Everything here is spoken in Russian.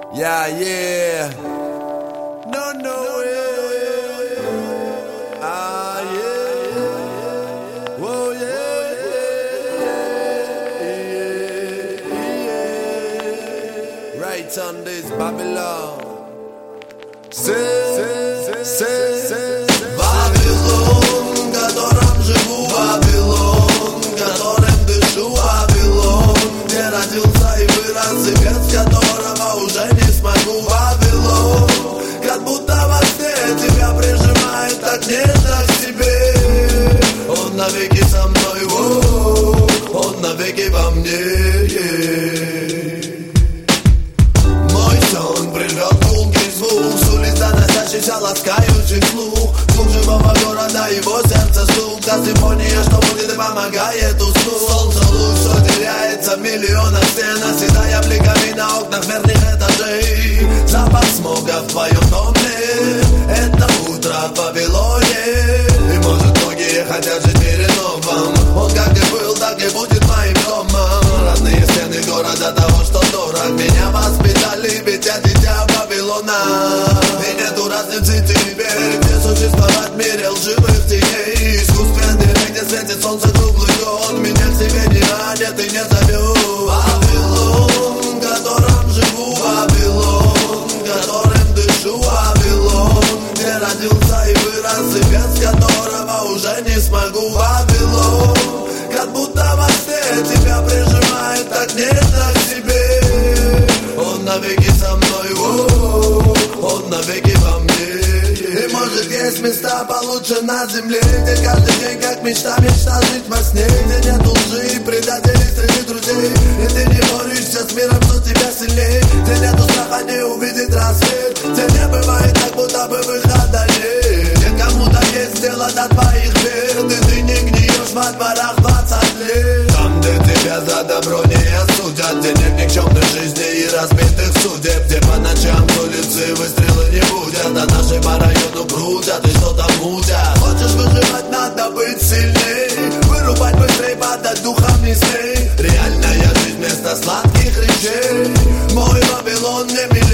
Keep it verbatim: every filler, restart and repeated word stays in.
Yeah, yeah. No, no, yeah. Ah, yeah. Whoa, yeah. Yeah, yeah. Right on this Babylon. Say, say, say, Вавилон, в котором живу, Вавилон, которым дышу, Вавилон, где родился и вырос, и без которого уже не смогу. Вавилон, как будто во сне тебя прижимает так нежно к себе. Он навеки со мной, о, он навеки во мне. Мой сон прервал гулкий звук с улиц, доносящийся ласкающий слух. Звук живого города, его сердце стук. Та симфония, что будет и помогает уснуть. Солнце луч, что теряется в миллионах стен, оседая бликами на окнах верхних этажей. Запах смога в твоем доме, это утро в Вавилоне. И может многие хотят жить в мире новом. Он как и был, так и будет моим домом. Родные стены города, того, что дорог. Меня воспитали, ведь я дитя Вавилона. И нету разницы теперь, где существовать в мире лживых теней. Искусственный рай, где светит солнце круглый год. Меня к себе не ранят и не зовет. Вавилон, в котором живу, Вавилон, которым дышу, Вавилон, где родился и вырос, и без которого уже не смогу. Вавилон, как будто во сне тебя прижимает так нежно к себе. Он навеки со мной, о, он навеки во мне. И может есть места получше на земле, где каждый день как мечта, мечта жить во сне, где нет лжи и предателей среди друзей. И ты не борешься с миром, что тебя сильней, где нету страха не увидеть рассвет, где не бывает так, будто бы выхода нет. Где кому-то есть дело до твоих бед, и ты не гниешь во дворах двадцать лет. Там, где тебя за добро не осудят, где нет никчемной жизни и разбитых судеб, где по ночам с улицы выстрелы не будут, а наши по району крутят и что-то мутят. Хочешь выживать, надо быть сильней, вырубать быстрей, падать духом не смей. Реальная жизнь вместо сладких речей. Мой Вавилон не миллион.